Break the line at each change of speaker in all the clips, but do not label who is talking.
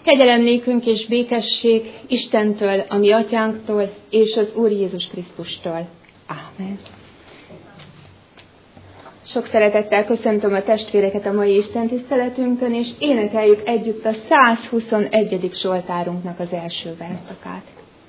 Kegyelem nékünk és békesség Istentől, a mi atyánktól, és az Úr Jézus Krisztustól. Ámen. Sok szeretettel köszöntöm a testvéreket a mai istentiszteletünkön, és énekeljük együtt a 121. Zsoltárunknak az első verszakát.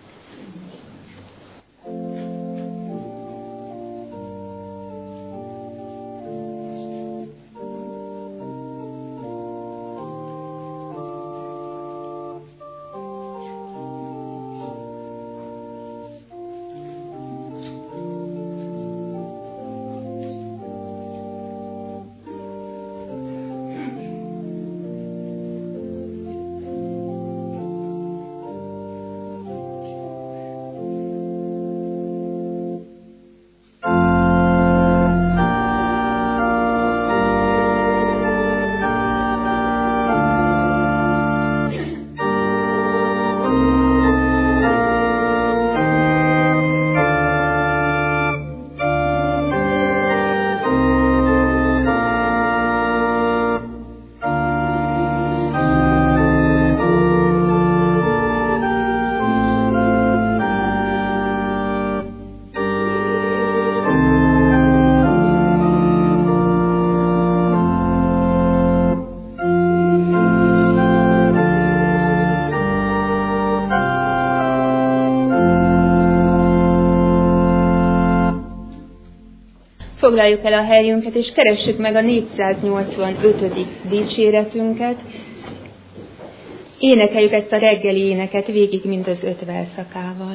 Foglaljuk el a helyünket, és keressük meg a 485. dicséretünket. Énekeljük ezt a reggeli éneket végig, mind az 5 verszakával.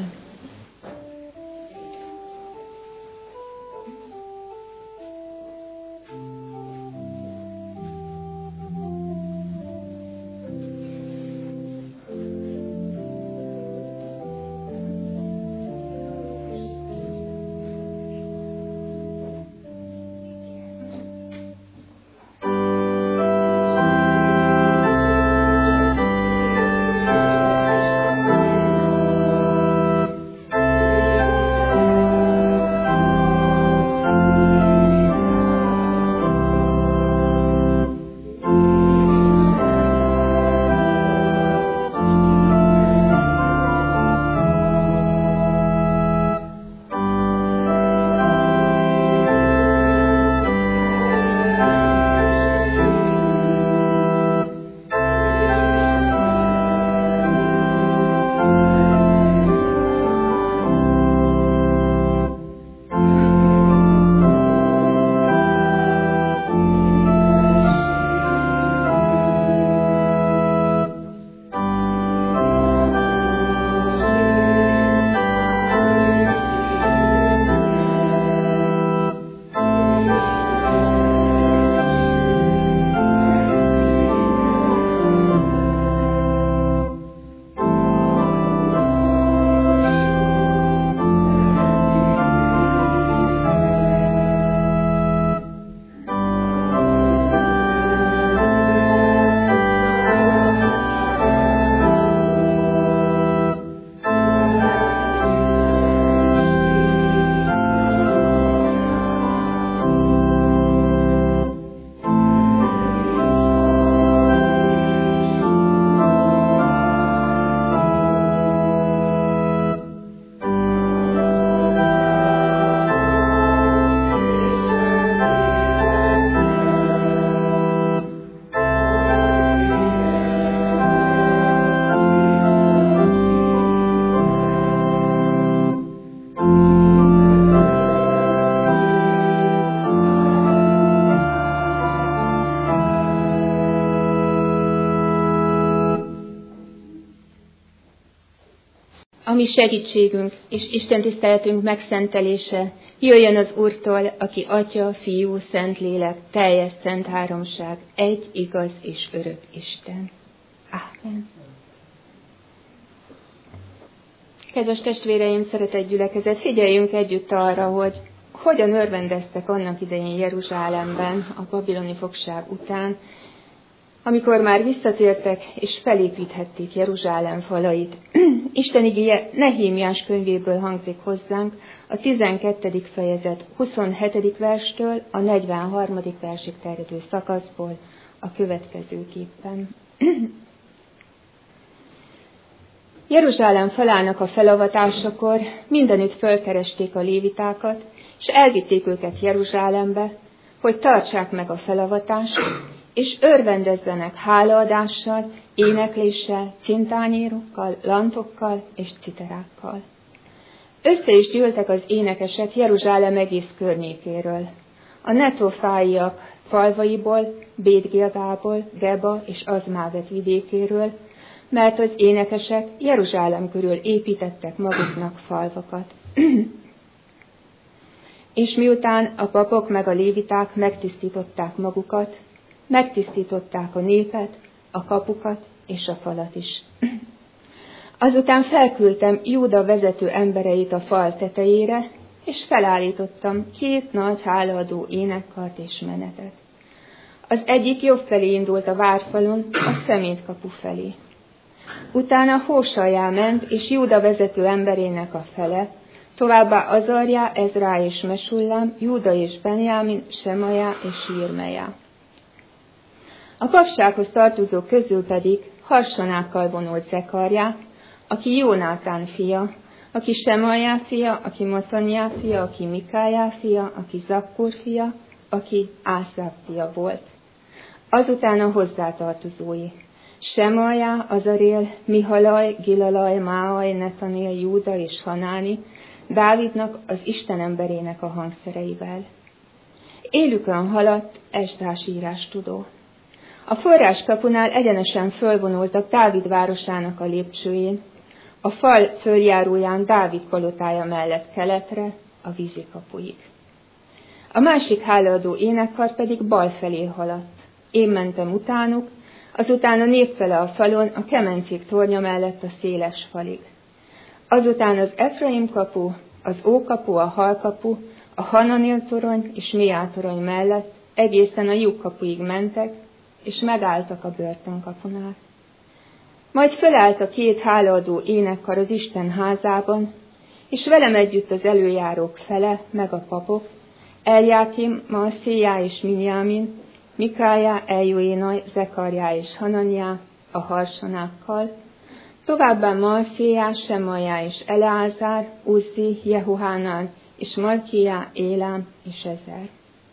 A mi segítségünk és istentiszteletünk megszentelése jöjjön az Úrtól, aki Atya, Fiú, Szentlélek, teljes szent háromság, egy igaz és örök Isten. Ámen. Kedves testvéreim, szeretett gyülekezet, figyeljünk együtt arra, hogy hogyan örvendeztek annak idején Jeruzsálemben a babiloni fogság után, amikor már visszatértek és felépíthették Jeruzsálem falait. Isten igéje Nehémiás könyvéből hangzik hozzánk a 12. fejezet 27. verstől a 43. versig terjedő szakaszból a következőképpen. Jeruzsálem falának a felavatásakor mindenütt fölkeresték a lévitákat, és elvitték őket Jeruzsálembe, hogy tartsák meg a felavatást, és örvendezzenek hálaadással, énekléssel, cintányérokkal, lantokkal és citerákkal. Össze is gyűltek az énekesek Jeruzsálem egész környékéről. A netofáiak falvaiból, Bét-Gilgából, Geba és Azmávet vidékéről, mert az énekesek Jeruzsálem körül építettek maguknak falvakat. És miután a papok meg a léviták megtisztították magukat, megtisztították a népet, a kapukat és a falat is. Azután felküldtem Júda vezető embereit a fal tetejére, és felállítottam 2 nagy hálaadó énekkart és menetet. Az egyik jobb felé indult a várfalon, a szemétkapu felé. Utána Hósajá ment, és Júda vezető emberének a fele, továbbá Azarjá, Ezrá és Mesullám, Júda és Benjámin, Semajá és Jirmejá. A papsághoz tartozók közül pedig harsonákkal vonult Zekarjá, aki Jónátán fia, aki Semajá fia, aki Matanyá fia, aki Mikájá fia, aki Zakkur fia, aki Ászáv fia volt. Azután a hozzátartozói: Semajá, Azarél, Mihalaj, Gilalaj, Máaj, Netanél, Júda és Hanáni, Dávidnak, az Isten emberének a hangszereivel. Élükön haladt Esdrás írástudó. A forráskapunál egyenesen fölvonultak Dávid városának a lépcsőjén, a fal följáróján Dávid palotája mellett keletre, a vízikapuig. A másik hálaadó énekkar pedig bal felé haladt. Én mentem utánuk, azután a népfele a falon, a kemencék tornya mellett a széles falig. Azután az Efraim kapu, az Ókapu, a Halkapu, a Hananil torony és Miá torony mellett egészen a lyukkapuig mentek, és megálltak a börtönkapunál. Majd fölállt a 2 hálaadó énekkar az Isten házában, és velem együtt az előjárók fele, meg a papok, Eljákim, Masszéjá és Minjámin, Mikájá, Eljóénaj, Zekarjá és Hananyá a harsonákkal, továbbá Masszéjá, Semajá és Eleázár, Uzzi, Jehuhánán és Malkijá, Élám és Ezer.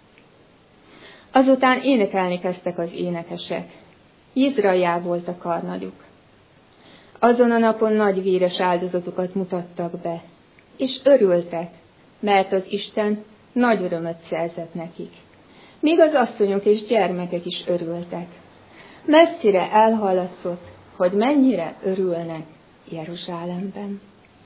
Azután énekelni kezdtek az énekesek. Jizrajá volt a karnagyuk. Azon a napon nagy véres áldozatokat mutattak be, és örültek, mert az Isten nagy örömöt szerzett nekik. Még az asszonyok és gyermekek is örültek. Messzire elhallatszott, hogy mennyire örülnek Jeruzsálemben.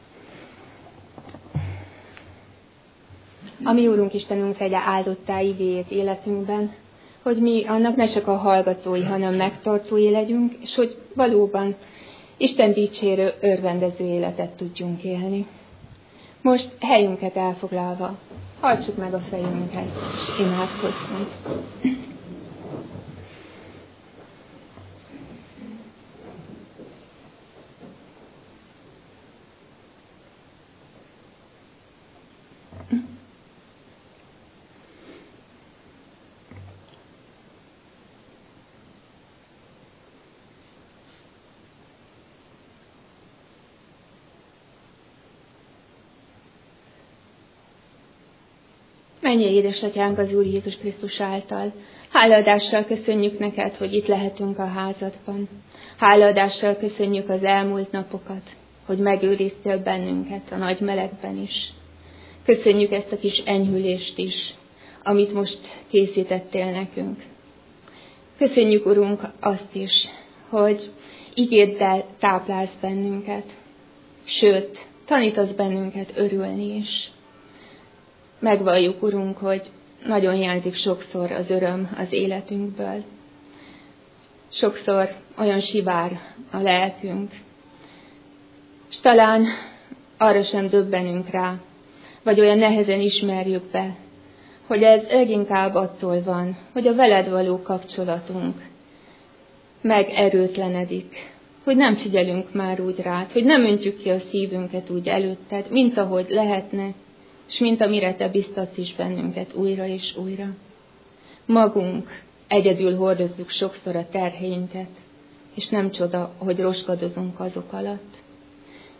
A mi Úrunk Istenünk tegye áldottá igéjét életünkben, hogy mi annak ne csak a hallgatói, hanem megtartói legyünk, és hogy valóban Isten dicsérő, örvendező életet tudjunk élni. Most helyünket elfoglalva, hajtsuk meg a fejünket, és imádkozzunk. Mennyei édesatyánk az Úr Jézus Krisztus által. Hálaadással köszönjük neked, hogy itt lehetünk a házadban. Hálaadással köszönjük az elmúlt napokat, hogy megőriztél bennünket a nagy melegben is. Köszönjük ezt a kis enyhülést is, amit most készítettél nekünk. Köszönjük, Urunk, azt is, hogy igéddel táplálsz bennünket, sőt, tanítasz bennünket örülni is. Megvalljuk, Urunk, hogy nagyon hiányzik sokszor az öröm az életünkből. Sokszor olyan sivár a lelkünk, és talán arra sem döbbenünk rá, vagy olyan nehezen ismerjük be, hogy ez leginkább attól van, hogy a veled való kapcsolatunk megerőtlenedik, hogy nem figyelünk már úgy rád, hogy nem öntjük ki a szívünket úgy előtted, mint ahogy lehetne, és mint amire te biztatsz is bennünket újra és újra. Magunk egyedül hordozzuk sokszor a terheinket, és nem csoda, hogy roskadozunk azok alatt.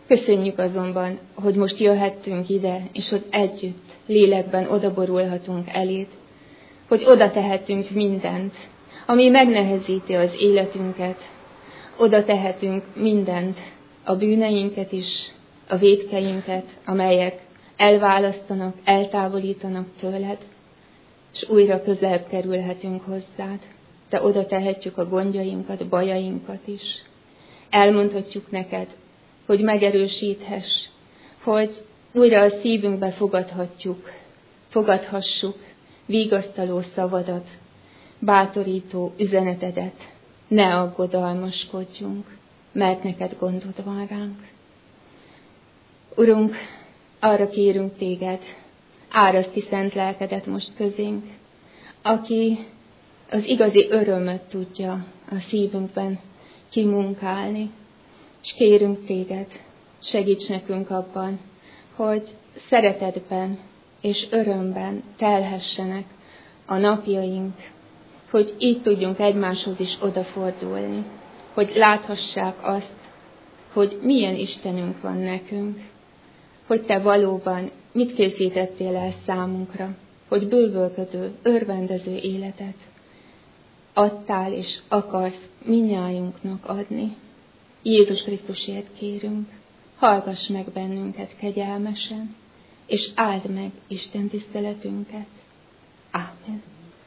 Köszönjük azonban, hogy most jöhettünk ide, és hogy együtt, lélekben odaborulhatunk eléd, hogy oda tehetünk mindent, ami megnehezíti az életünket, oda tehetünk mindent, a bűneinket is, a vétkeinket, amelyek elválasztanak, eltávolítanak tőled, és újra közelebb kerülhetünk hozzád. De oda tehetjük a gondjainkat, bajainkat is. Elmondhatjuk neked, hogy megerősíthess, hogy újra a szívünkbe fogadhassuk vigasztaló szavadat, bátorító üzenetedet. Ne aggodalmaskodjunk, mert neked gondod van ránk. Urunk, arra kérünk téged, árasd ki szent lelkedet most közénk, aki az igazi örömöt tudja a szívünkben kimunkálni, és kérünk téged, segíts nekünk abban, hogy szeretetben és örömben telhessenek a napjaink, hogy így tudjunk egymáshoz is odafordulni, hogy láthassák azt, hogy milyen Istenünk van nekünk, hogy te valóban mit készítettél el számunkra, hogy bővölködő, örvendező életet adtál és akarsz mindnyájunknak adni. Jézus Krisztusért kérünk, hallgass meg bennünket kegyelmesen, és áld meg Isten tiszteletünket. Ámen.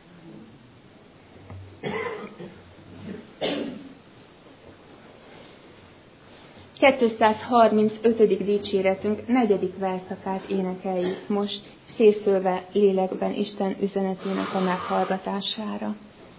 ...235. dicséretünk 4. verszakát énekeljük most, készülve lélekben Isten üzenetének a meghallgatására.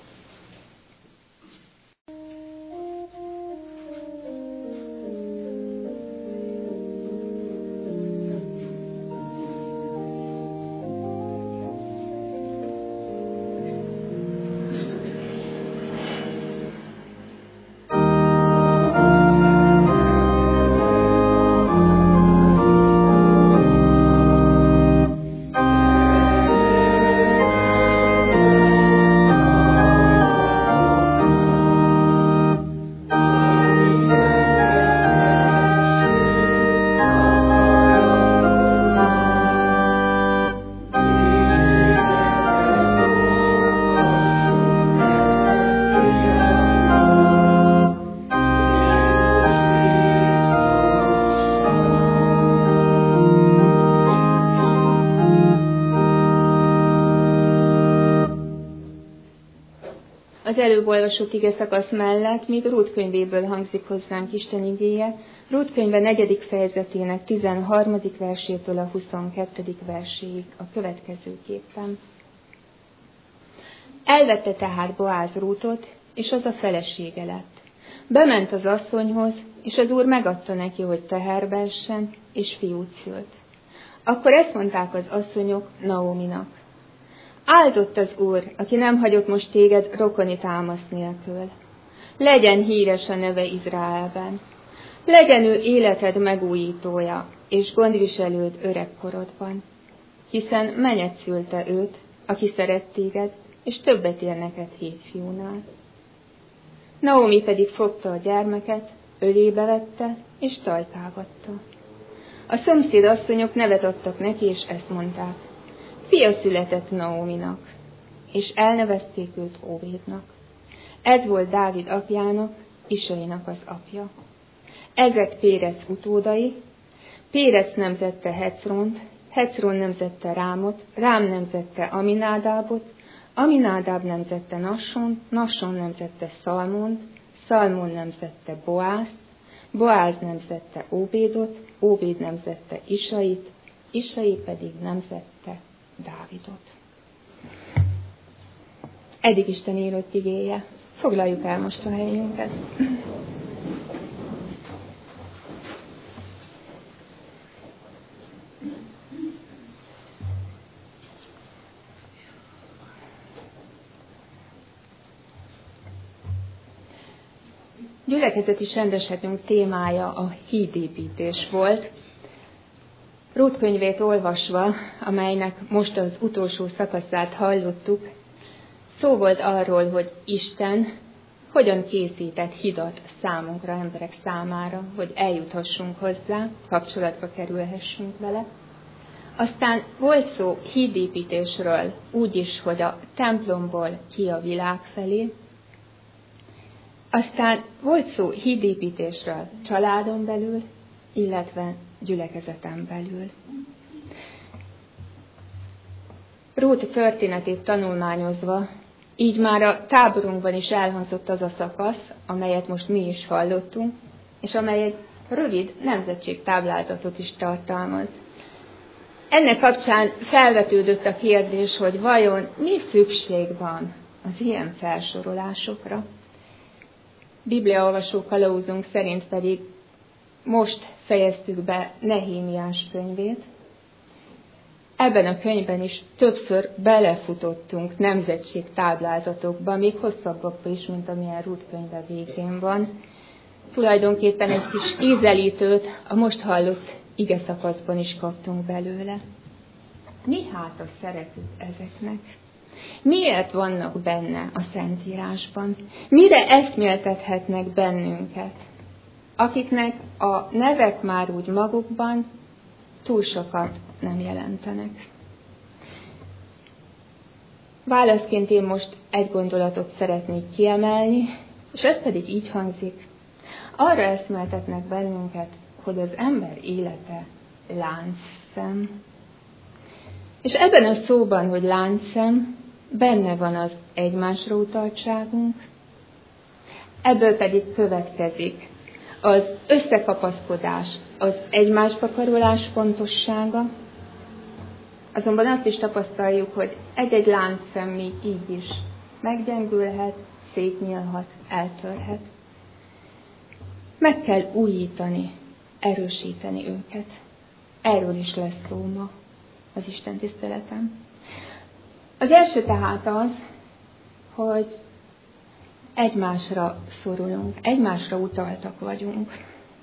Az előbb olvasott igeszakasz mellett még Rút könyvéből hangzik hozzánk Isten igéje, Rút könyve 4. fejezetének 13. versétől a 22. verséig a következőképpen. Elvette tehát Boáz Rútot, és az a felesége lett. Bement az asszonyhoz, és az úr megadta neki, hogy teherbe essen, és fiút szült. Akkor ezt mondták az asszonyok Naóminak: áldott az Úr, aki nem hagyott most téged rokoni támasz nélkül. Legyen híres a neve Izraelben. Legyen ő életed megújítója, és gondviselőd öregkorodban. Hiszen menyed szülte őt, aki szeret téged, és többet ér neked 7 fiúnál. Naomi pedig fogta a gyermeket, ölébe vette, és tajkálgatta. A szomszéd asszonyok nevet adtak neki, és ezt mondták: fia született Naominak, és elnevezték őt Óvédnak. Ez volt Dávid apjának, Isainak az apja. Ezek Pérec utódai. Pérec nemzette Hecront, Hecron nemzette Rámot, Rám nemzette Aminádábot, Aminádáb nemzette Nassont, Nasson nemzette Szalmont, Szalmon nemzette Boázt, Boáz nemzette Óbédot, Óbéd nemzette Isait, Isai pedig nemzette Dávidot. Eddig Isten írott igéje. Foglaljuk el most a helyünket. Gyülekezeti rendesetünk témája a hídépítés volt. Rút könyvét olvasva, amelynek most az utolsó szakaszát hallottuk, szó volt arról, hogy Isten hogyan készített hidat számunkra, emberek számára, hogy eljuthassunk hozzá, kapcsolatba kerülhessünk vele. Aztán volt szó hídépítésről, úgy is, hogy a templomból ki a világ felé. Aztán volt szó hídépítésről családon belül, illetve gyülekezeten belül. Rút történetét tanulmányozva, így már a táborunkban is elhangzott az a szakasz, amelyet most mi is hallottunk, és amely egy rövid nemzetségtáblázatot is tartalmaz. Ennek kapcsán felvetődött a kérdés, hogy vajon mi szükség van az ilyen felsorolásokra. Bibliaolvasó kalauzunk szerint pedig most fejeztük be Nehémiás könyvét. Ebben a könyvben is többször belefutottunk nemzetségtáblázatokba, még hosszabbakba is, mint amilyen Rút könyve végén van. Tulajdonképpen egy kis ízelítőt a most hallott ige szakaszban is kaptunk belőle. Mi hát a szerepük ezeknek? Miért vannak benne a Szentírásban? Mire eszméltethetnek bennünket, akiknek a nevek már úgy magukban túl sokat nem jelentenek? Válaszként én most egy gondolatot szeretnék kiemelni, és ez pedig így hangzik. Arra eszméltetnek bennünket, hogy az ember élete láncszem. És ebben a szóban, hogy láncszem, benne van az egymásra utaltságunk, ebből pedig következik az összekapaszkodás, az egymásba karolás fontossága. Azonban azt is tapasztaljuk, hogy egy-egy láncszem még így is meggyengülhet, szétnyílhat, eltörhet. Meg kell újítani, erősíteni őket. Erről is lesz szó ma az Isten tiszteletem. Az első tehát az, hogy egymásra szorulunk, egymásra utaltak vagyunk.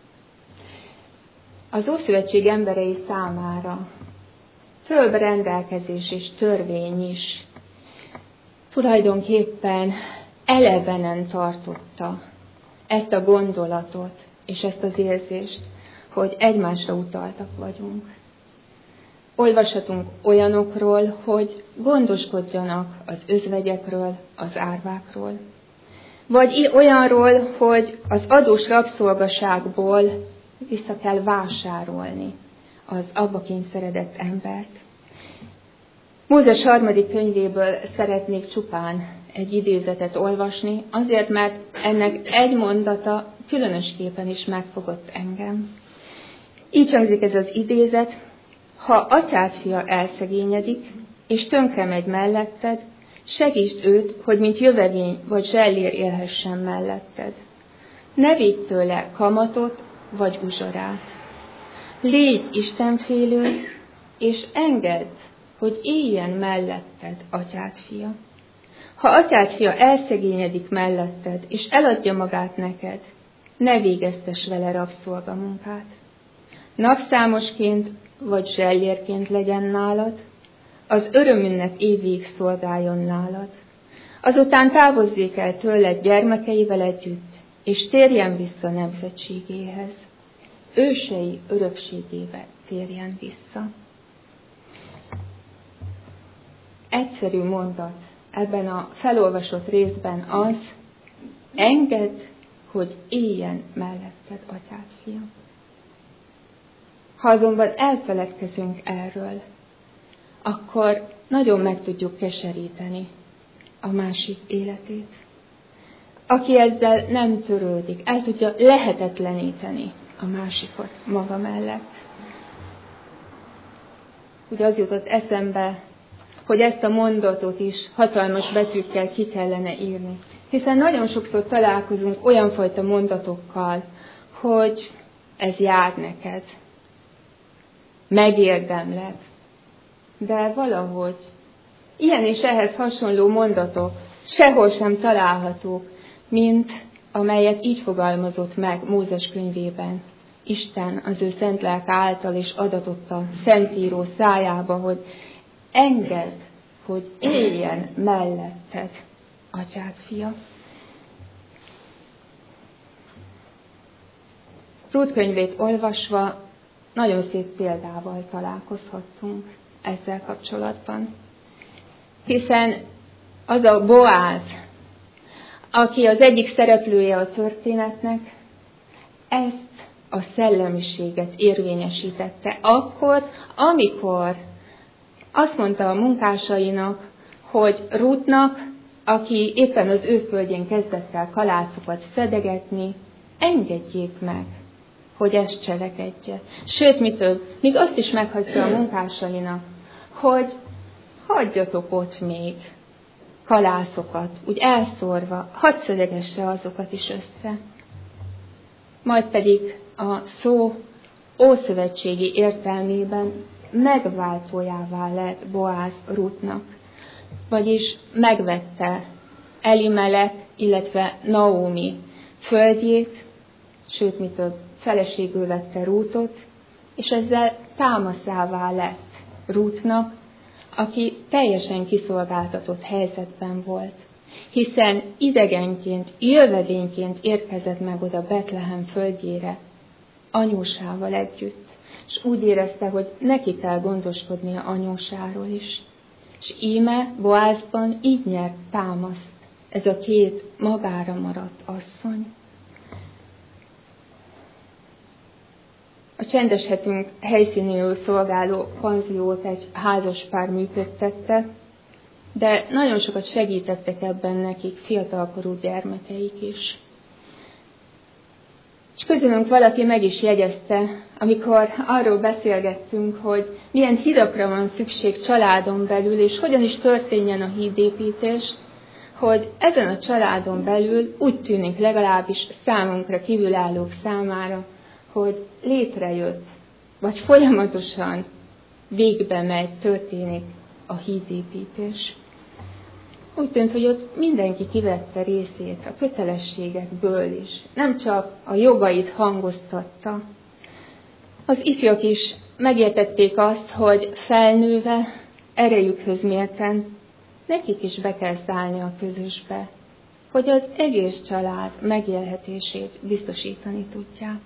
Az Ószövetség emberei számára fölrendelkezés és törvény is tulajdonképpen elevenen tartotta ezt a gondolatot és ezt az érzést, hogy egymásra utaltak vagyunk. Olvashatunk olyanokról, hogy gondoskodjanak az özvegyekről, az árvákról. Vagy olyanról, hogy az adós rabszolgaságból vissza kell vásárolni az abba kényszeredett embert. Mózes 3. könyvéből szeretnék csupán egy idézetet olvasni, azért, mert ennek egy mondata különösképpen is megfogott engem. Így hangzik ez az idézet: ha atyád fia elszegényedik, és tönkre megy melletted, segítsd őt, hogy mint jövevény vagy zsellér élhessen melletted. Ne védj tőle kamatot vagy uzsorát. Légy istenfélő, és engedd, hogy éljen melletted atyád fia. Ha atyád fia elszegényedik melletted, és eladja magát neked, ne végeztess vele rabszolgamunkát. Napszámosként vagy zsellérként legyen nálad, az örömünnep évig szolgáljon nálad. Azután távozzék el tőled gyermekeivel együtt, és térjen vissza nemzetségéhez. Ősei örökségébe térjen vissza. Egyszerű mondat ebben a felolvasott részben az: engedd, hogy éljen melletted atyád fia. Ha azonban elfeledkezünk erről, akkor nagyon meg tudjuk keseríteni a másik életét. Aki ezzel nem törődik, el tudja lehetetleníteni a másikot maga mellett. Ugye az jutott eszembe, hogy ezt a mondatot is hatalmas betűkkel ki kellene írni. Hiszen nagyon sokszor találkozunk olyan fajta mondatokkal, hogy ez jár neked, megérdemled. De valahogy ilyen és ehhez hasonló mondatok sehol sem találhatók, mint amelyet így fogalmazott meg Mózes könyvében Isten az ő szent lelke által, és adatott a Szentíró szájába, hogy engedd, hogy éljen melletted atyád fia. Rút könyvét olvasva nagyon szép példával találkozhattunk ezzel kapcsolatban. Hiszen az a Boáz, aki az egyik szereplője a történetnek, ezt a szellemiséget érvényesítette akkor, amikor azt mondta a munkásainak, hogy Rútnak, aki éppen az ő földjén kezdett el kalászokat szedegetni, engedjék meg, hogy ezt cselekedje. Sőt, mi több, még azt is meghagyta a munkásainak, hogy hagyjatok ott még kalászokat, úgy elszórva, hadd szedegesse azokat is össze. Majd pedig a szó ószövetségi értelmében megváltójává lett Boáz Rútnak, vagyis megvette Elimelek, illetve Naómi földjét, sőt, mi több, feleségül vette Rútot, és ezzel támaszává lett Rútnak, aki teljesen kiszolgáltatott helyzetben volt, hiszen idegenként, jövevényként érkezett meg oda Betlehem földjére, anyósával együtt, és úgy érezte, hogy neki kell gondoskodnia anyósáról is. És íme Boázban így nyert támaszt ez a két magára maradt asszony. A Csendes Hetünk helyszínéül szolgáló panziót egy házaspár működtette, de nagyon sokat segítettek ebben nekik fiatalkorú gyermekeik is. És közülünk valaki meg is jegyezte, amikor arról beszélgettünk, hogy milyen hídakra van szükség családon belül, és hogyan is történjen a hídépítés, hogy ezen a családon belül úgy tűnik legalábbis számunkra kívülállók számára, hogy létrejött, vagy folyamatosan végbe megy, történik a hídépítés. Úgy tűnt, hogy ott mindenki kivette részét a kötelességekből is, nem csak a jogait hangoztatta. Az ifjak is megértették azt, hogy felnőve, erejükhöz mérten, nekik is be kell szállni a közösbe, hogy az egész család megélhetését biztosítani tudják.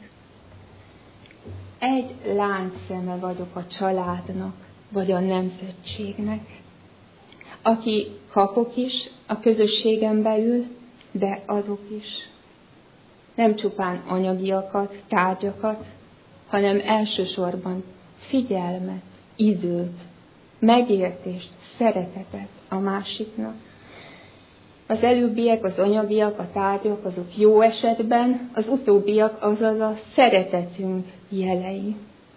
Egy láncszeme vagyok a családnak, vagy a nemzetségnek, aki kapok is a közösségen belül, de adok is. Nem csupán anyagiakat, tárgyakat, hanem elsősorban figyelmet, időt, megértést, szeretetet a másiknak. Az előbbiek, az anyagiak, a tárgyak, azok jó esetben, az utóbbiak, azaz a szeretetünk jelei.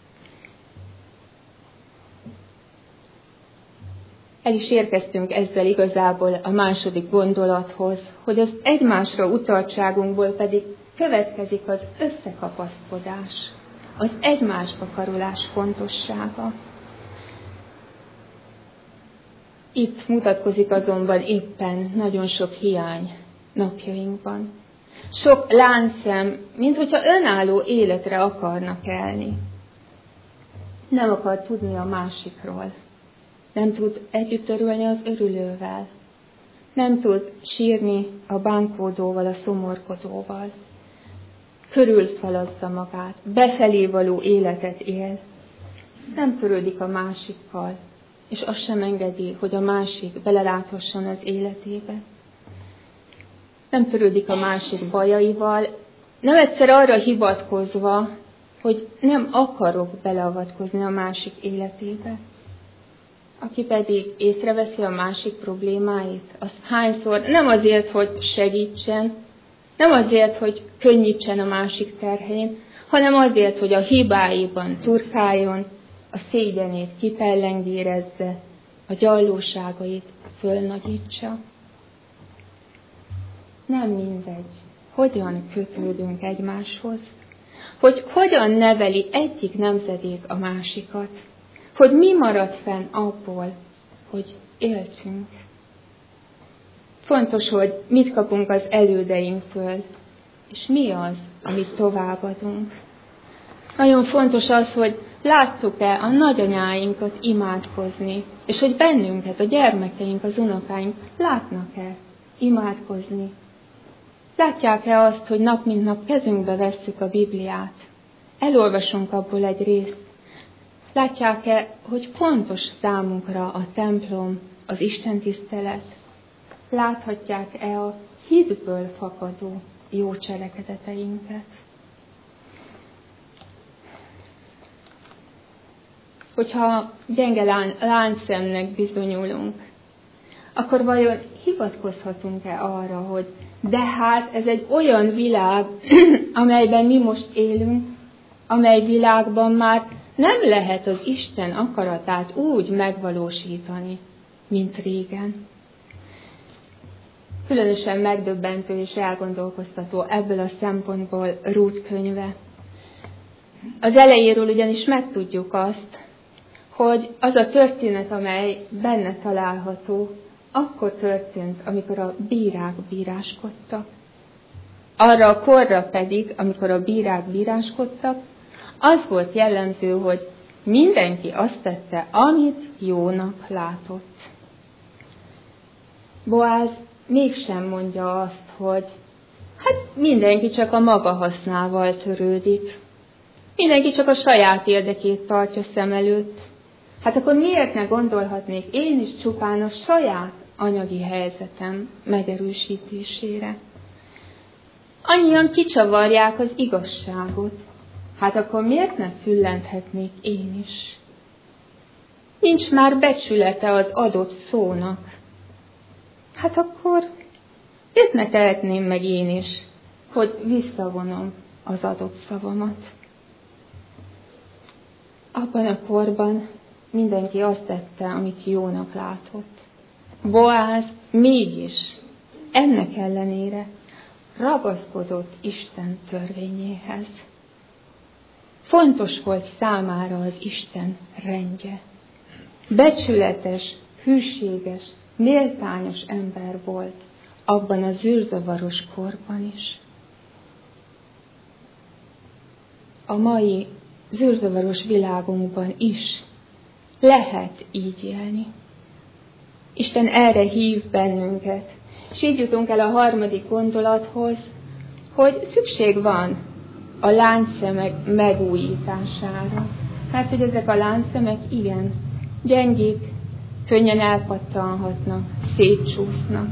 El is érkeztünk ezzel igazából a második gondolathoz, hogy az egymásra utaltságunkból pedig következik az összekapaszkodás, az egymásba karolás fontossága. Itt mutatkozik azonban éppen nagyon sok hiány napjainkban. Sok láncszem, minthogyha önálló életre akarnak élni. Nem akar tudni a másikról. Nem tud együtt örülni az örülővel. Nem tud sírni a bánkódóval, a szomorkodóval. Körülfalazza magát, befelé való életet él. Nem törődik a másikkal, és azt sem engedi, hogy a másik beleláthasson az életébe. Nem törődik a másik bajaival, nem egyszer arra hivatkozva, hogy nem akarok beleavatkozni a másik életébe. Aki pedig észreveszi a másik problémáit, az hányszor nem azért, hogy segítsen, nem azért, hogy könnyítsen a másik terhén, hanem azért, hogy a hibáiban turkáljon, a szégyenét kipellengérezze, a gyallóságait fölnagyítsa. Nem mindegy, hogyan kötődünk egymáshoz, hogy hogyan neveli egyik nemzedék a másikat, hogy mi marad fenn abból, hogy éltünk. Fontos, hogy mit kapunk az elődeinktől, és mi az, amit továbbadunk. Nagyon fontos az, hogy láttuk-e a nagyanyáinkat imádkozni, és hogy bennünket, a gyermekeink, az unokáink látnak-e imádkozni. Látják-e azt, hogy nap mint nap kezünkbe vesszük a Bibliát, Elolvasunk abból egy részt. Látják-e, hogy fontos számunkra a templom, az istentisztelet? Láthatják-e a hitből fakadó jó cselekedeteinket? Hogyha gyenge láncszemnek bizonyulunk, akkor vajon hivatkozhatunk-e arra, hogy de hát ez egy olyan világ, amelyben mi most élünk, amely világban már nem lehet az Isten akaratát úgy megvalósítani, mint régen. Különösen megdöbbentő és elgondolkoztató ebből a szempontból Rút könyve. Az elejéről ugyanis megtudjuk azt, hogy az a történet, amely benne található, akkor történt, amikor a bírák bíráskodtak. Arra a korra pedig, amikor a bírák bíráskodtak, az volt jellemző, hogy mindenki azt tette, amit jónak látott. Boáz mégsem mondja azt, hogy hát mindenki csak a maga hasznával törődik. Mindenki csak a saját érdekét tartja szem előtt. Hát akkor miért ne gondolhatnék én is csupán a saját anyagi helyzetem megerősítésére? Annyian kicsavarják az igazságot. Hát akkor miért ne füllenthetnék én is? Nincs már becsülete az adott szónak. Hát akkor miért ne tehetném meg én is, hogy visszavonom az adott szavamat? Abban a korban mindenki azt tette, amit jónak látott. Boáz mégis ennek ellenére ragaszkodott Isten törvényéhez. Fontos volt számára az Isten rendje. Becsületes, hűséges, méltányos ember volt abban a zűrzavaros korban is. A mai zűrzavaros világunkban is lehet így élni. Isten erre hív bennünket, és így jutunk el a harmadik gondolathoz, hogy szükség van a láncszemek megújítására. Mert hogy ezek a láncszemek igen gyengék, könnyen elpattanhatnak, szétcsúsznak.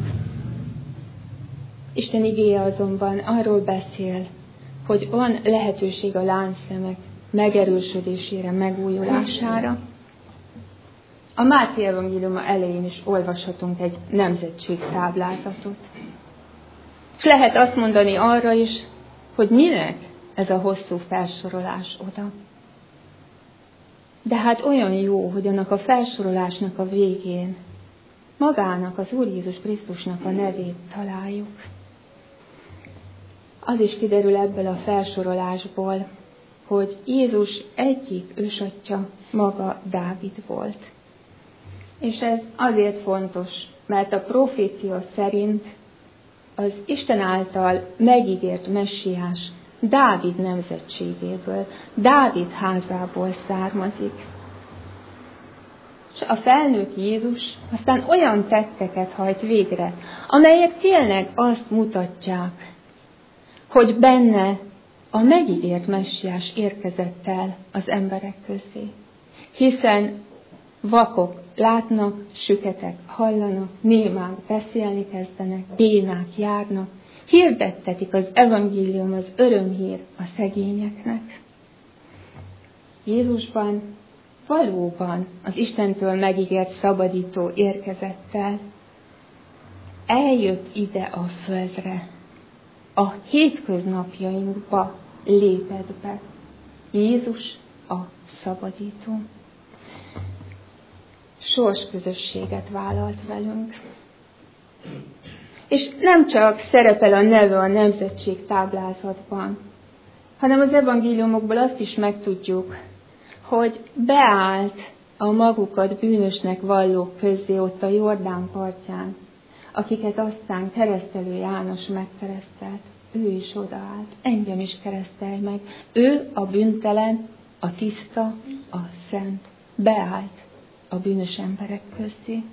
Isten igéje azonban arról beszél, hogy van lehetőség a láncszemek megerősödésére, megújulására. A Máté evangéliuma elején is olvashatunk egy nemzetségtáblázatot. És lehet azt mondani arra is, hogy minek ez a hosszú felsorolás oda. De hát olyan jó, hogy annak a felsorolásnak a végén magának, az Úr Jézus Krisztusnak a nevét találjuk. Az is kiderül ebből a felsorolásból, hogy Jézus egyik ősatyja maga Dávid volt. És ez azért fontos, mert a profécia szerint az Isten által megígért messiás Dávid nemzetségéből, Dávid házából származik. És a felnőtt Jézus aztán olyan tetteket hajt végre, amelyek tényleg azt mutatják, hogy benne a megígért messiás érkezett el az emberek közé. Hiszen vakok látnak, süketek hallanak, némák beszélni kezdenek, bénák járnak, hirdettetik az evangélium, az örömhír a szegényeknek. Jézusban valóban az Istentől megígért szabadító érkezett el. Eljött ide a földre, a hétköznapjainkba lépett be. Jézus a szabadító. Sorsközösséget vállalt velünk. És nem csak szerepel a neve a nemzetség táblázatban, hanem az evangéliumokból azt is megtudjuk, hogy beállt a magukat bűnösnek vallók közé ott a Jordán partján, akiket aztán keresztelő János megkeresztelt. Ő is odaállt, engem is keresztelj meg. Ő a bűntelen, a tiszta, a szent. Beállt a bűnös emberek közé.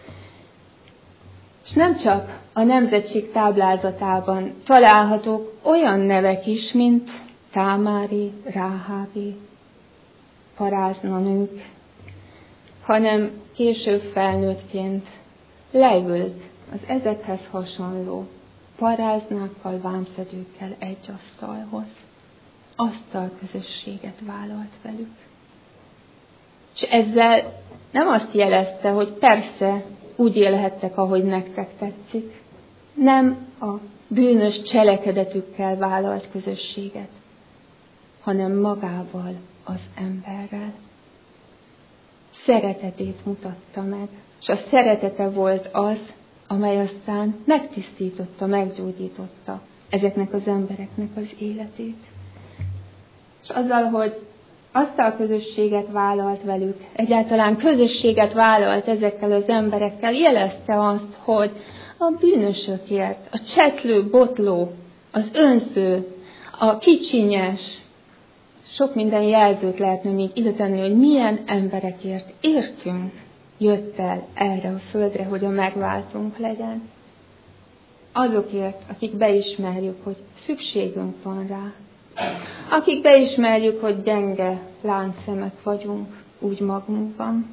És nem csak a nemzetség táblázatában találhatók olyan nevek is, mint Támári, Ráhábi, parázna nők, hanem később felnőttként leült az ezekhez hasonló paráznákkal, vámszedőkkel egy asztalhoz. Asztalközösséget vállalt velük. És ezzel nem azt jelezte, hogy persze úgy élhettek, ahogy nektek tetszik. Nem a bűnös cselekedetükkel vállalt közösséget, hanem magával, az emberrel. Szeretetét mutatta meg, és a szeretete volt az, amely aztán megtisztította, meggyógyította ezeknek az embereknek az életét. És azzal, hogy asztalközösséget vállalt velük, egyáltalán közösséget vállalt ezekkel az emberekkel, jelezte azt, hogy a bűnösökért, a csetlő, botló, az önző, a kicsinyes, sok minden jelzőt lehetne még ide tenni, hogy milyen emberekért értünk jött el erre a földre, hogy a megváltunk legyen. Azokért, akik beismerjük, hogy szükségünk van rá. Akik beismerjük, hogy gyenge láncszemek vagyunk úgy magunkban.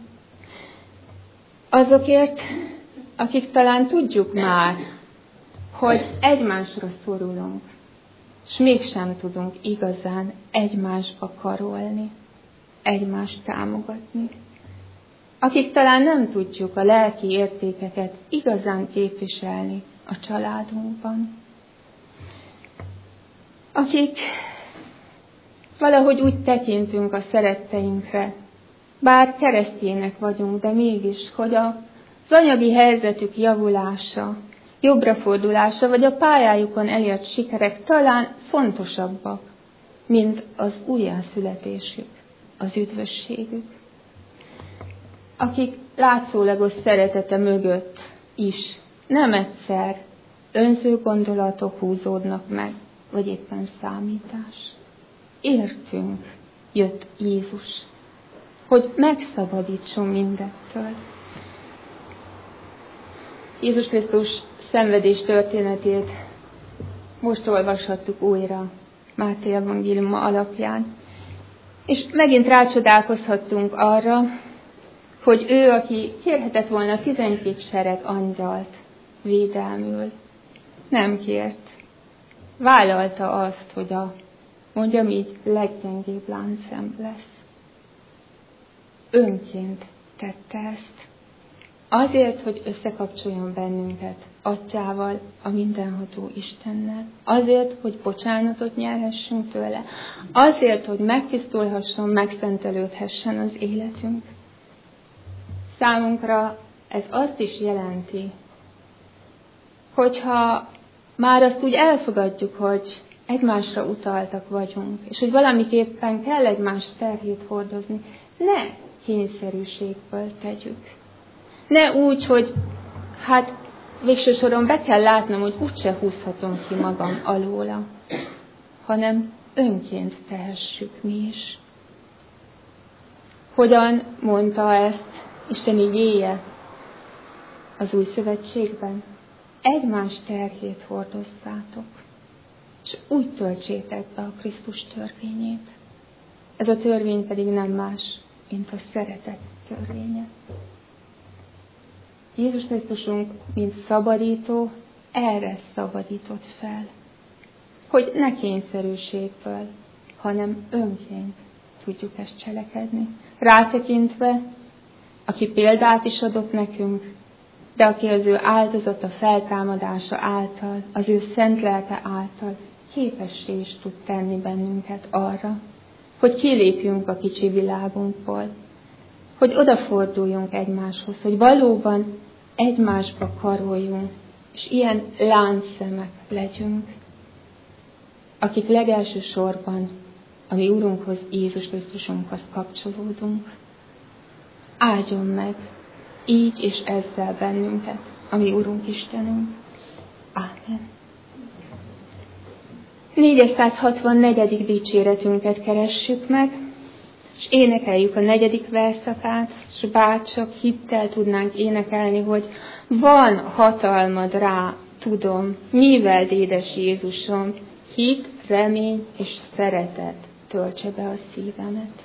Azokért, akik talán tudjuk már, hogy egymásra szorulunk, és mégsem tudunk igazán egymásba karolni, egymást támogatni. Akik talán nem tudjuk a lelki értékeket igazán képviselni a családunkban. Akik valahogy úgy tekintünk a szeretteinkre, bár keresztjének vagyunk, de mégis, hogy az anyagi helyzetük javulása, jobbrafordulása, vagy a pályájukon elért sikerek talán fontosabbak, mint az újjászületésük, az üdvösségük. Akik látszólagos szeretete mögött is nem egyszer önző gondolatok húzódnak meg, vagy éppen számítás. Értünk jött Jézus, hogy megszabadítson mindettől. Jézus Krisztus szenvedés történetét most olvashattuk újra Máté evangéliuma alapján. És megint rácsodálkozhattunk arra, hogy ő, aki kérhetett volna 12 sereg angyalt védelmül, nem kért. Vállalta azt, hogy mondjam így, leggyengébb láncszem lesz. Önként tette ezt. Azért, hogy összekapcsoljon bennünket Atyával, a mindenható Istennel. Azért, hogy bocsánatot nyerhessünk tőle. Azért, hogy megtisztulhasson, megszentelődhessen az életünk. Számunkra ez azt is jelenti, hogyha már azt úgy elfogadjuk, hogy egymásra utaltak vagyunk, és hogy valamiképpen kell egymás terhét hordozni, ne kényszerűségből tegyük. Ne úgy, hogy végső soron be kell látnom, hogy úgyse húzhatom ki magam alóla, hanem önként tehessük mi is. Hogyan mondta ezt Isten igéje az Új Szövetségben? Egymás terhét hordozzátok, és úgy töltsétek be a Krisztus törvényét. Ez a törvény pedig nem más, mint a szeretet törvénye. Jézus Krisztusunk, mint szabadító, erre szabadított fel, hogy ne kényszerűségből, hanem önként tudjuk ezt cselekedni. Rátekintve, aki példát is adott nekünk, de aki az ő áldozata feltámadása által, az ő szent lelke által képessé is tud tenni bennünket arra, hogy kilépjünk a kicsi világunkból, hogy odaforduljunk egymáshoz, hogy valóban egymásba karoljunk, és ilyen láncszemek legyünk, akik legelső sorban a mi Urunkhoz, Jézus Krisztusunkhoz kapcsolódunk. Áldjon meg így és ezzel bennünket, a mi Urunk Istenünk. Ámen. 464. dicséretünket keressük meg, és énekeljük a 4. verszakát, és bárcsak hittel tudnánk énekelni, hogy van hatalmad rá, tudom, műveld, édes Jézusom, hit remény és szeretet töltse be a szívemet.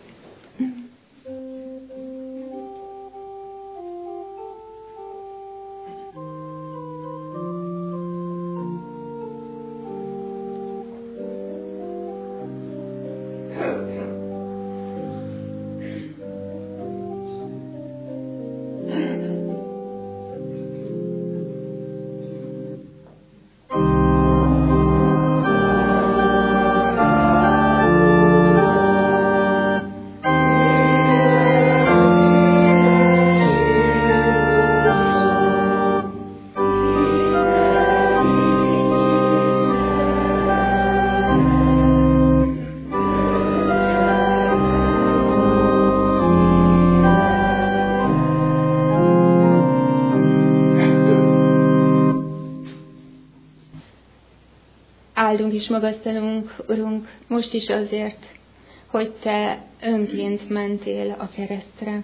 Áldunk és magasztalunk, Urunk, most is azért, hogy Te önként mentél a keresztre.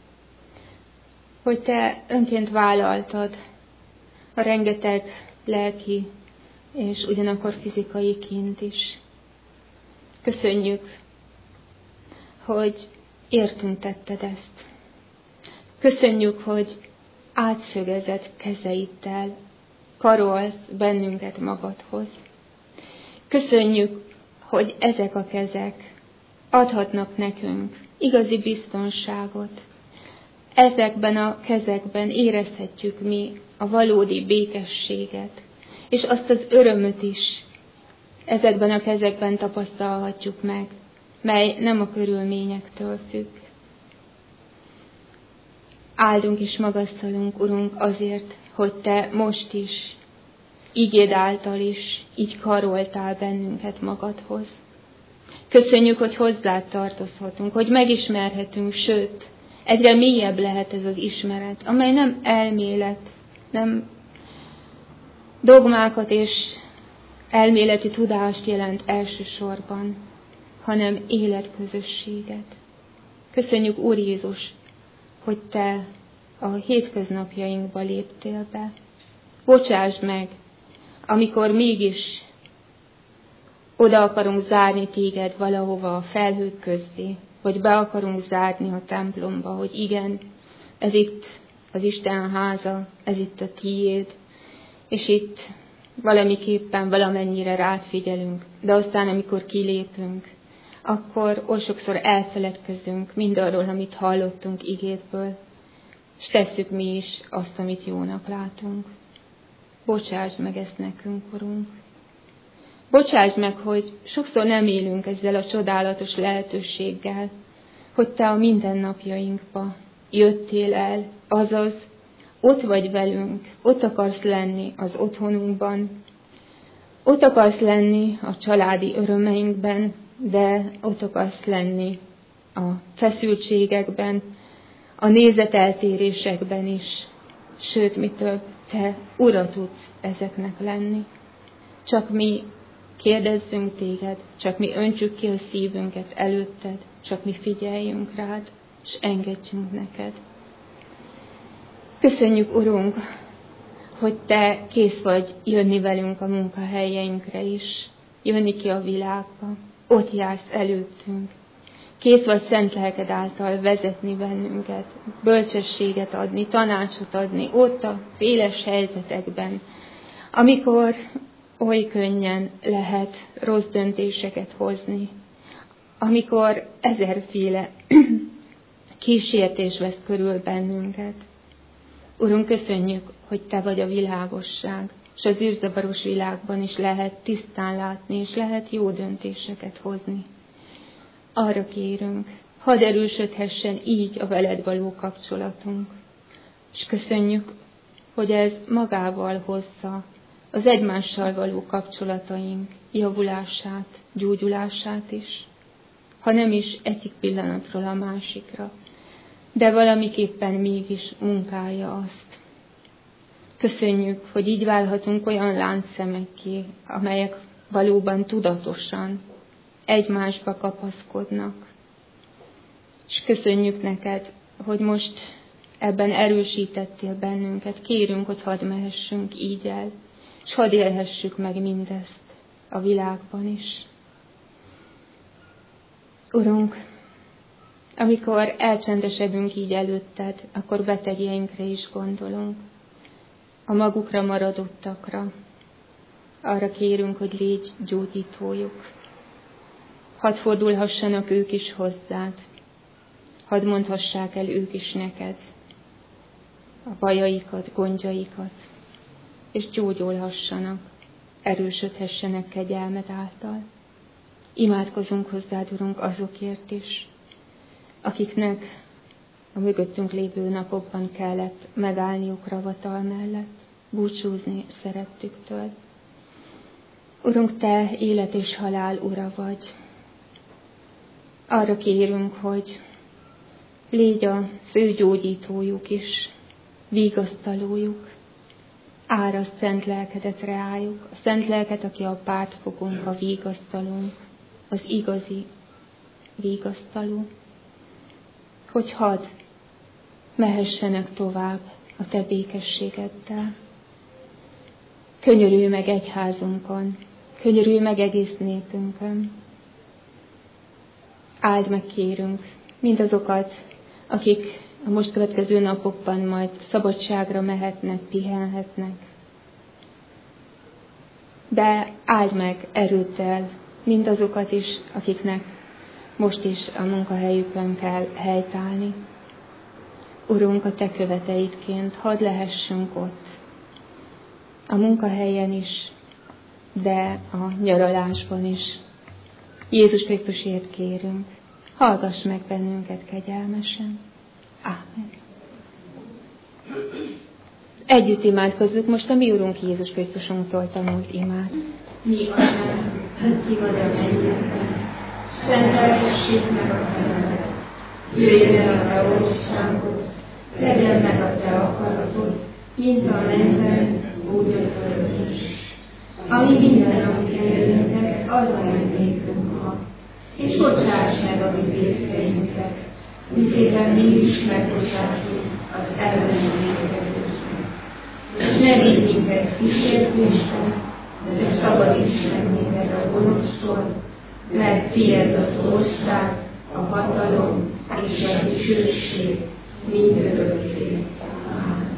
Hogy Te önként vállaltad a rengeteg lelki és ugyanakkor fizikai kínt is. Köszönjük, hogy értünk tetted ezt. Köszönjük, hogy átszögezett kezeiddel karolsz bennünket magadhoz. Köszönjük, hogy ezek a kezek adhatnak nekünk igazi biztonságot. Ezekben a kezekben érezhetjük mi a valódi békességet, és azt az örömöt is ezekben a kezekben tapasztalhatjuk meg, mely nem a körülményektől függ. Áldunk és magasztalunk, Urunk, azért, hogy Te most is igéd által is így karoltál bennünket magadhoz. Köszönjük, hogy hozzád tartozhatunk, hogy megismerhetünk, sőt, egyre mélyebb lehet ez az ismeret, amely nem elmélet, nem dogmákat és elméleti tudást jelent elsősorban, hanem életközösséget. Köszönjük, Úr Jézus, hogy Te a hétköznapjainkba léptél be. Bocsásd meg, amikor mégis oda akarunk zárni téged valahova a felhők közé, vagy be akarunk zárni a templomba, hogy igen, ez itt az Isten háza, ez itt a tiéd, és itt valamiképpen valamennyire rád figyelünk, de aztán, amikor kilépünk, akkor oly sokszor elfeledkezünk mindarról, amit hallottunk igédből, és tesszük mi is azt, amit jónak látunk. Bocsásd meg ezt nekünk, Urunk. Bocsásd meg, hogy sokszor nem élünk ezzel a csodálatos lehetőséggel, hogy Te a mindennapjainkba jöttél el, azaz ott vagy velünk, ott akarsz lenni az otthonunkban, ott akarsz lenni a családi örömeinkben, de ott akarsz lenni a feszültségekben, a nézeteltérésekben is, sőt, mi több, Te ura tudsz ezeknek lenni. Csak mi kérdezzünk téged, csak mi öntsük ki a szívünket előtted, csak mi figyeljünk rád, és engedjünk neked. Köszönjük, Urunk, hogy Te kész vagy jönni velünk a munkahelyeinkre is, jönni ki a világba, ott jársz előttünk. Kész vagy szent lelked által vezetni bennünket, bölcsességet adni, tanácsot adni, ott a féles helyzetekben, amikor oly könnyen lehet rossz döntéseket hozni, amikor ezerféle kísértés vesz körül bennünket. Urunk, köszönjük, hogy Te vagy a világosság, és az űrzavaros világban is lehet tisztán látni, és lehet jó döntéseket hozni. Arra kérünk, hadd erősödhessen így a veled való kapcsolatunk. És köszönjük, hogy ez magával hozza az egymással való kapcsolataink javulását, gyógyulását is, ha nem is egyik pillanatról a másikra, de valamiképpen mégis munkálja azt. Köszönjük, hogy így válhatunk olyan láncszemekké, amelyek valóban tudatosan egymásba kapaszkodnak. És köszönjük neked, hogy most ebben erősítettél bennünket. Kérünk, hogy hadd mehessünk így el, és hadd élhessük meg mindezt. a világban is. Urunk, amikor elcsendesedünk így előtted, akkor betegjeinkre is gondolunk, a magukra maradottakra. Arra kérünk, hogy légy gyógyítójuk. Hadd fordulhassanak ők is hozzád. Hadd mondhassák el ők is neked a bajaikat, gondjaikat, és gyógyulhassanak, erősödhessenek kegyelmed által. Imádkozunk hozzád, Urunk, azokért is, akiknek a mögöttünk lévő napokban kellett megállniuk ravatal mellett, búcsúzni szerettüktől. Urunk, te élet és halál ura vagy. Arra kérünk, hogy légy az ő gyógyítójuk is, vigasztalójuk. Árasd szent lelkedet reájuk, a szent lelket, aki a pártfogunk, a vigasztalónk, az igazi vigasztaló, hogy hadd mehessenek tovább a te békességeddel. Könyörülj meg egyházunkon, könyörülj meg egész népünkön. Áld meg, kérünk, mindazokat, akik a most következő napokban majd szabadságra mehetnek, pihenhetnek. De áld meg erőddel mindazokat is, akiknek most is a munkahelyükön kell helytállni. Urunk, a te követeidként hadd lehessünk ott, a munkahelyen is, de a nyaralásban is. Jézus Krisztusért kérünk, hallgass meg bennünket kegyelmesen. Ámen. Együtt imádkozzuk most a mi Urunk Jézus Krisztusunktól tanult imát. Mi Atyánk, ki vagy a mennyekben, szenteltessék meg a te neved. Jöjjön el a te országod, legyen meg a te akaratod, mint a mennyben, úgy a földön is. Ami mindennapi kenyerünket, add meg nékünk ma, és bocsáss meg a mi vétkeinket, miképpen mi is megbocsátunk az ellenünk vétkezőknek. És ne vigy minket kísértésbe, de szabadíts meg minket a gonosztól, mert tiéd az ország, a hatalom és a dicsőség mindörökké. Ámen.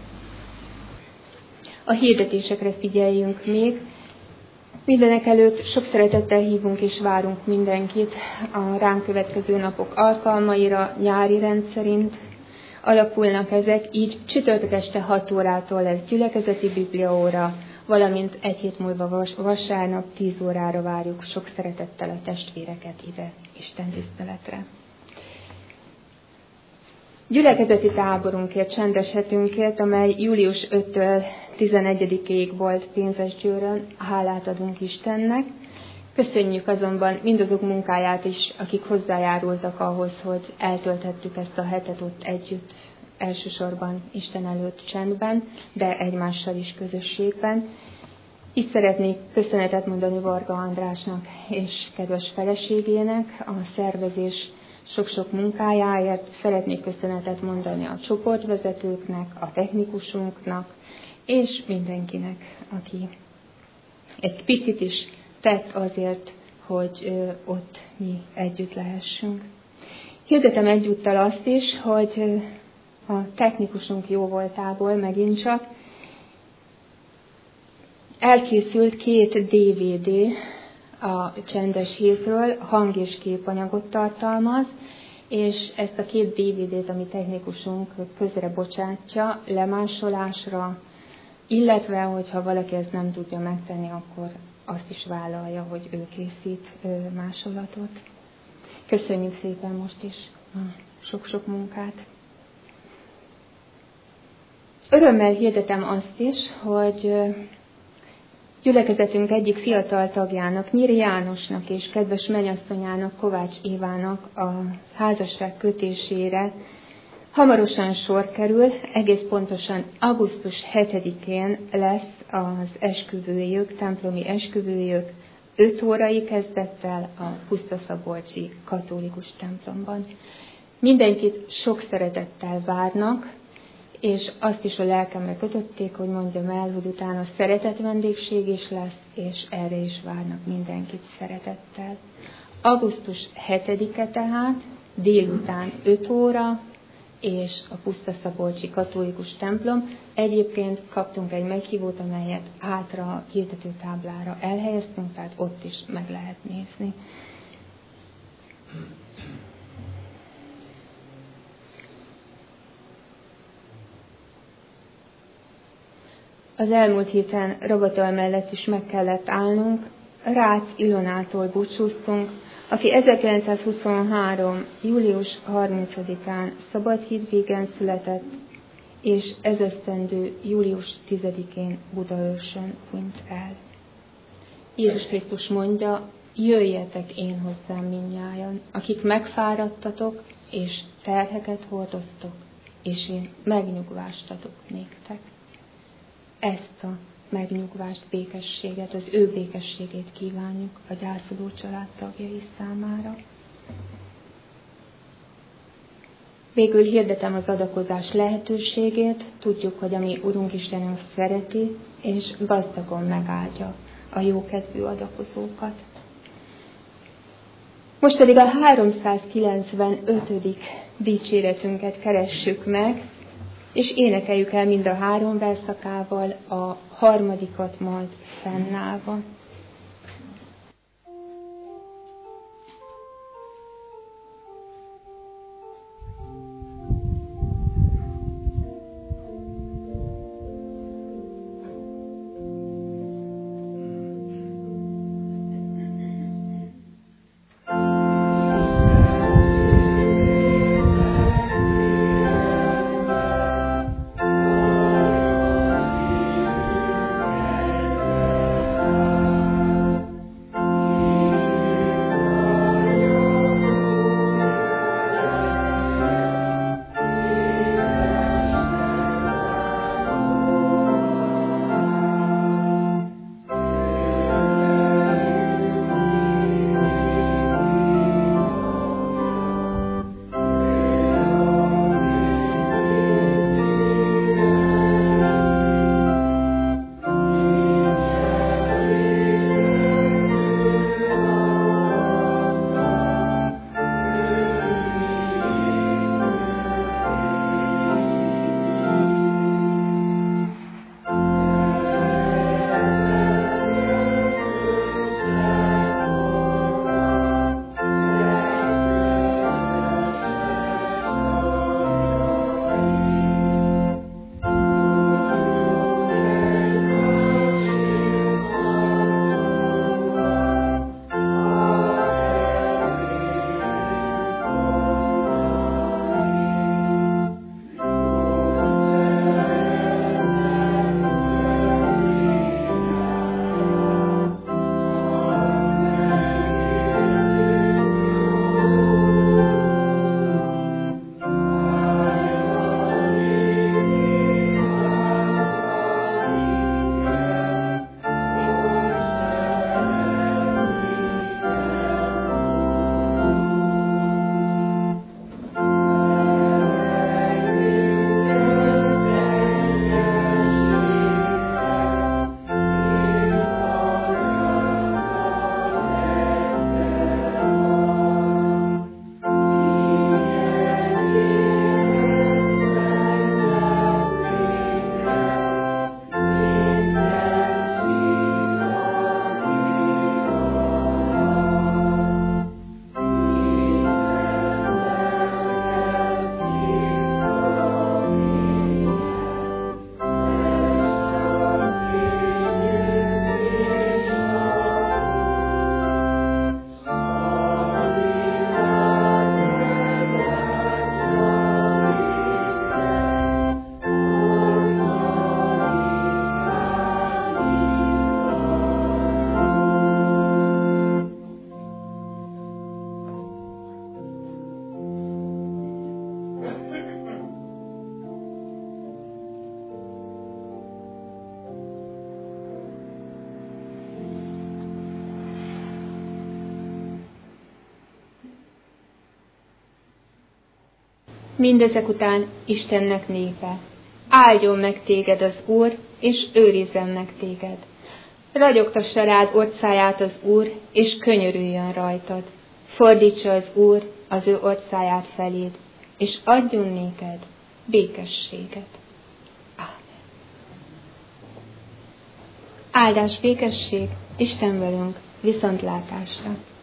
A hirdetésekre figyeljünk még. Mindenekelőtt sok szeretettel hívunk és várunk mindenkit a ránk következő napok alkalmaira, nyári rendszerint alakulnak ezek, így csütörtök este 6 órától lesz gyülekezeti bibliaóra, valamint egy hét múlva vasárnap 10 órára várjuk sok szeretettel a testvéreket ide Isten tiszteletre. Gyülekezeti táborunkért, csendes hetünkért, amely július 5-től 11-ig volt Pénzesgyőrön, hálát adunk Istennek. Köszönjük azonban mindazok munkáját is, akik hozzájárultak ahhoz, hogy eltölthettük ezt a hetet ott együtt, elsősorban Isten előtt csendben, de egymással is közösségben. Így szeretnék köszönetet mondani Varga Andrásnak és kedves feleségének a szervezés sok-sok munkájáért. Szeretnék köszönetet mondani a csoportvezetőknek, a technikusunknak, és mindenkinek, aki egy picit is tett azért, hogy ott mi együtt lehessünk. Hirdetem egyúttal azt is, hogy a technikusunk jó voltából megint csak elkészült 2 DVD a Csendes Hétről, hang- és képanyagot tartalmaz, és ezt a 2 DVD-t, ami technikusunk közre bocsátja, lemásolásra, illetve, hogyha valaki ezt nem tudja megtenni, akkor azt is vállalja, hogy ő készít másolatot. Köszönjük szépen most is a sok-sok munkát. Örömmel hirdetem azt is, hogy gyülekezetünk egyik fiatal tagjának, Nyíri Jánosnak és kedves mennyasszonyának, Kovács Évának a házasság kötésére hamarosan sor kerül, egész pontosan augusztus 7-én lesz az esküvőjük, templomi esküvőjük, 5 órai kezdettel a Pusztaszabolcsi katolikus templomban. Mindenkit sok szeretettel várnak, és azt is a lelkemre kötötték, hogy mondjam el, hogy utána szeretett vendégség is lesz, és erre is várnak mindenkit szeretettel. Augusztus 7-e tehát, délután 5 óra, és a Pusztaszabolcsi katolikus templom. Egyébként kaptunk egy meghívót, amelyet hátra a hirdetőtáblára elhelyeztünk, tehát ott is meg lehet nézni. Az elmúlt héten Ravatal mellett is meg kellett állnunk. Rácz Ilonától búcsúztunk, aki 1923. július 30-án Szabadhídvégen született, és ezesztendő július 10-én Budaörsön hunyt el. Jézus Krisztus mondja, jöjjetek én hozzám mindnyájan, akik megfáradtatok, és terheket hordoztok, és én megnyugvást adok néktek. Ezt a megnyugvást, békességet, az ő békességét kívánjuk a gyászoló családtagjai számára. Végül hirdetem az adakozás lehetőségét. Tudjuk, hogy a mi Urunk Istenünk szereti, és gazdagon megáldja a jókedvű adakozókat. Most pedig a 395. dicséretünket keressük meg, és énekeljük el mind a 3 verszakával, a harmadikat majd fennállva. Mindezek után Istennek népe, Áldjon meg téged az Úr, és őrizzen meg téged. Ragyogtassa rád orcáját az Úr, és könyörüljön rajtad. Fordítsa az Úr az ő orcáját feléd, és adjon néked békességet. Ámen. Áldás, békesség, Isten velünk, viszontlátásra!